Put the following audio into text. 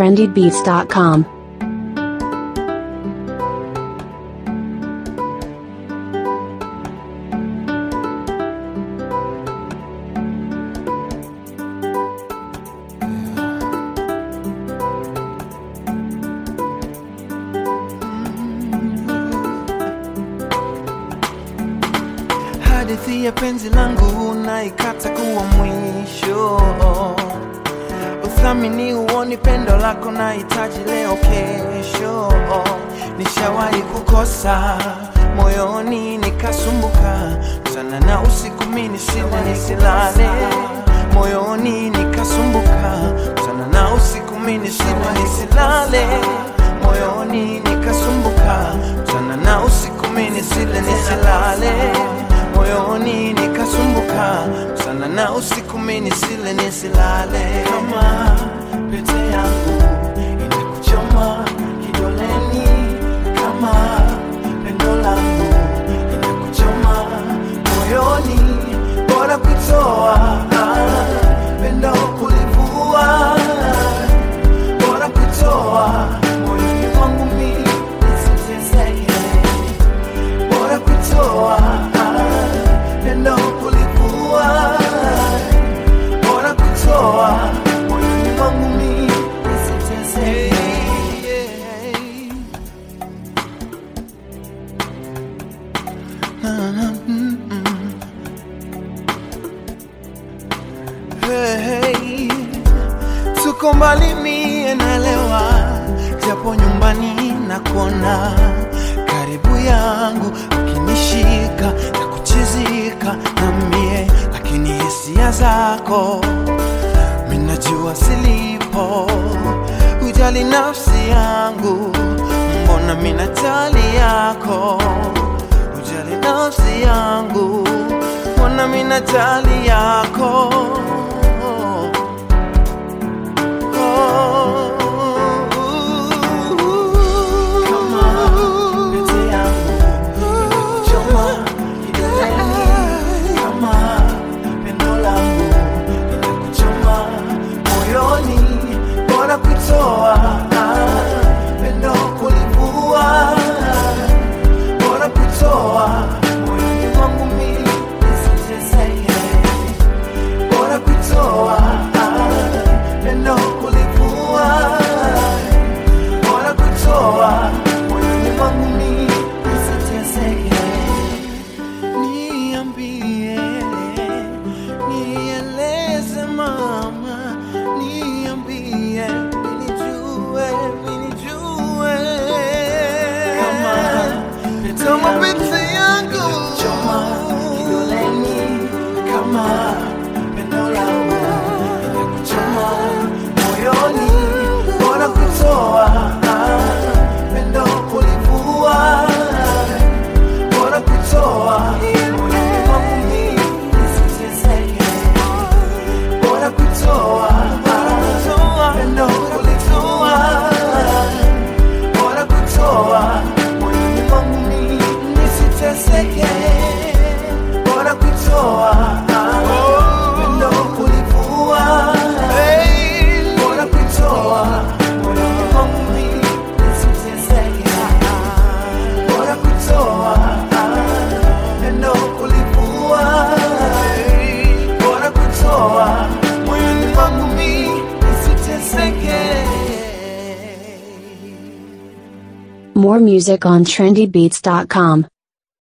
trendybeats.com. Hadithi ya penzi langu naikata kuwa mwisho. Uthamini uoni pendo lako nahitaji leo kesho. Nishawahi kukosa moyoni nikasumbuka, mchana na usiku mimi nisile nisilale. Moyoni nikasumbuka, mchana na usiku mimi nisile nisilale. Moyoni nikasumbuka, mchana na usiku mimi nisile nisilale. Moyoni nikasumbuka, mchana na usiku mimi nisile nisilale. Kama pete yangu inakuchoma kidoleni, kama pendo langu inakuchoma moyoni, bora kutoa pendo kulivua, bora kutoa moyoni mwangu mimi nisiteseke, bora kutoa pendo kulivua, bora kutoa moyoni mwangu mimi nisiteseke. Hey, tuko mbali mie naelewa, japo nyumbani nakuona karibu yangu, ukinishika na kuchizika na mie, lakini hisia zako mimi najua silipo. Ujali nafsi yangu, mbona mimi najali yako. Ujali nafsi yangu, mbona mimi najali yako. Bora kutoa pendo kulivua, bora kutoa moyoni mwangu mimi nisiteseke, bora kutoa pendo kulivua, bora kutoa moyoni mwangu mimi nisiteseke. Niambie, nieleze mama, niambie kama penzi yangu choma kidoleni, kama pendo langu inakuchoma moyoni, bora kutoa pendo kulivua, bora kutoa moyoni mwangu mimi nisiteseke, bora kutoa pendo kulivua, bora kutoa moyoni mwangu mimi nisiteseke, bora kutoa pendo kulivua, bora kutoa moyoni mwangu mimi nisiteseke, bora kutoa pendo kulivua, bora kutoa moyoni mwangu mimi nisiteseke. More music on trendybeats.com.